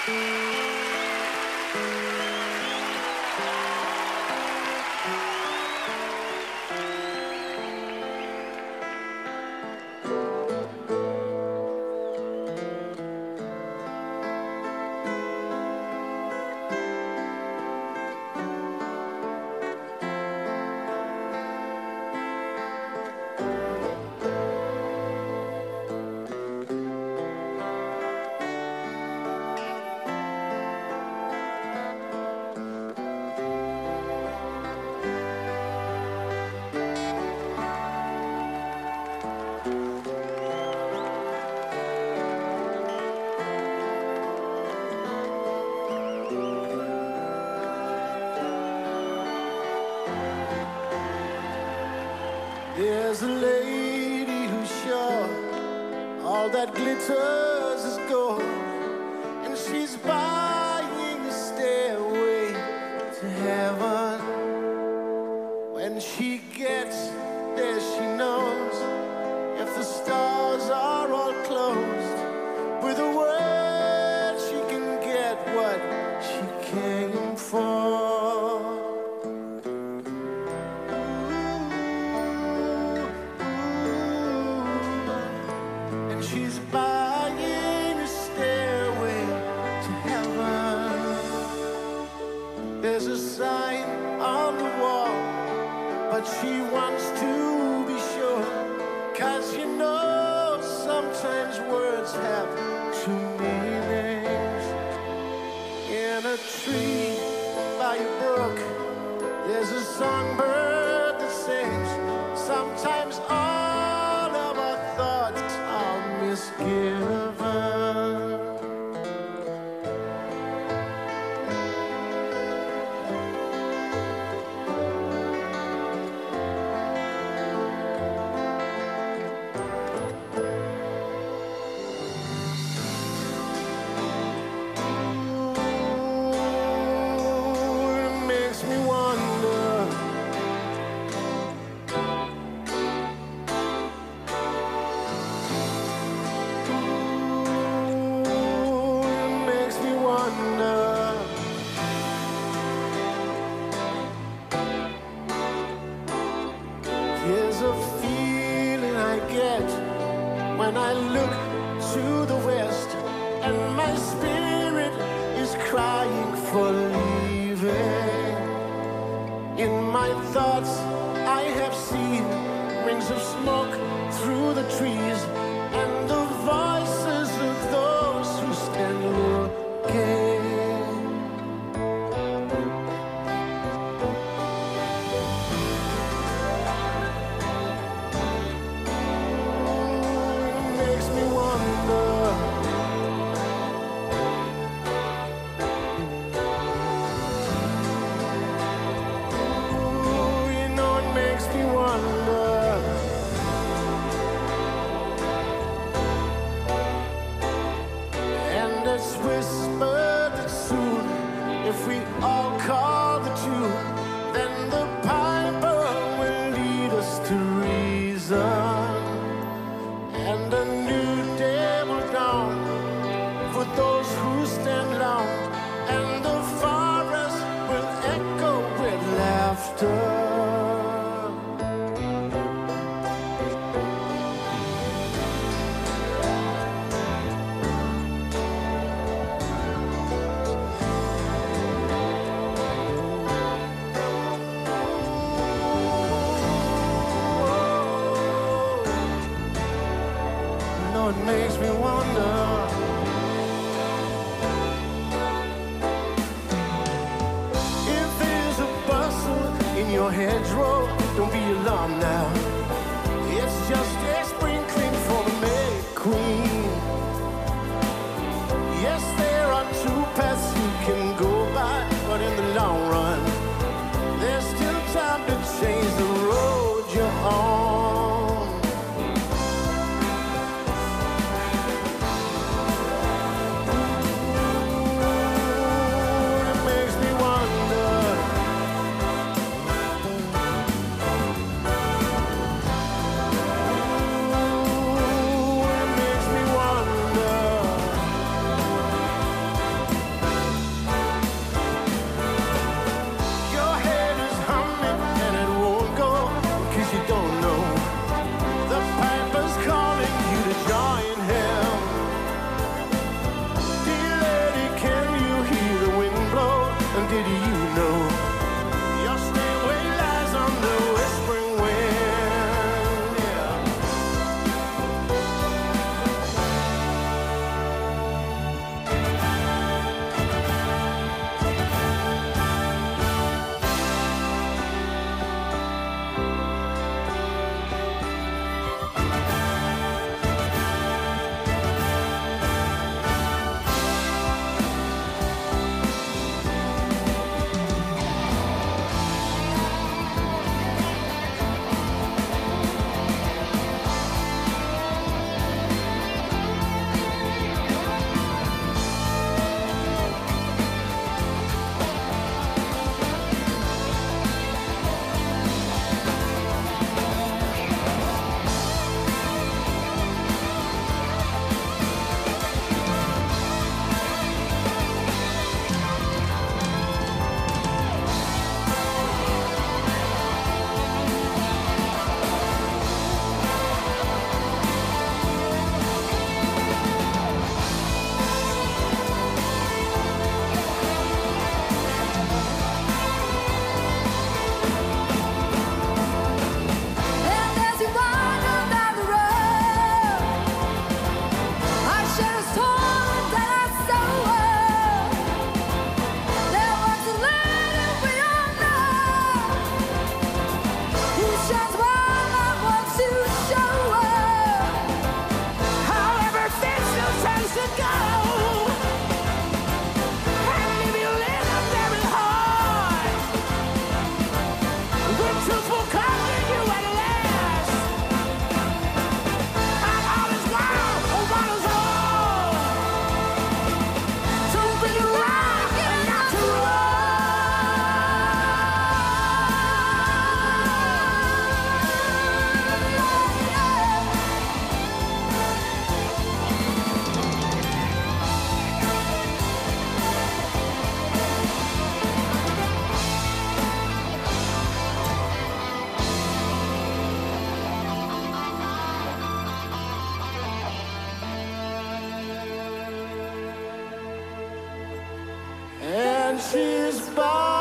There's a lady who's sure all that glitters is gold, and she's buying a stairway to heaven. When she gets there, she knows if the stars are all closed, with a word she can get what she came for. She's buying a stairway to heaven. There's a sign on the wall, but she wants to be sure, 'cause you know sometimes words have two meanings. In a tree by a brook, there's a songbird that sings. Sometimes all of our thoughts are misgiven. It makes me wonder. There's a feeling I get when I look to the west, and my spirit is crying for leaving. In my thoughts I have seen rings of smoke through the trees, and the voices of those who stand looking. Whispered that soon, if we all call the tune, then the piper will lead us to reason, and a new day will dawn for those who stand long, and the forest will echo with laughter. It makes me wonder. If there's a bustle in your hedgerow, don't be alarmed now. It's just a sprinkling for the May Queen. Yes, there are two paths you can go by, but in the long run, there's still time to change the road you're on. she's buying